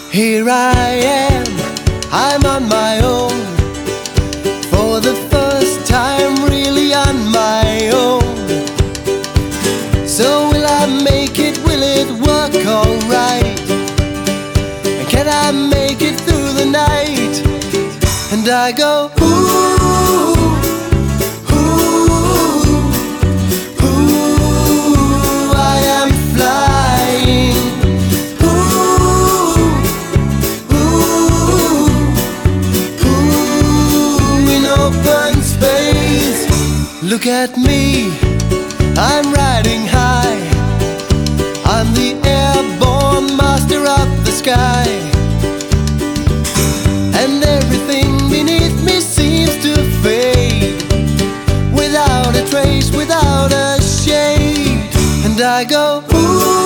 Here I am, I'm on my own, for the first time really on my own. So will I make it, will it work alright? And can I make it through the night? And I go, ooh, ooh, ooh, I am flying. Open space. Look at me, I'm riding high. I'm the airborne master of the sky. And everything beneath me seems to fade, without a trace, without a shade. And I go, ooh,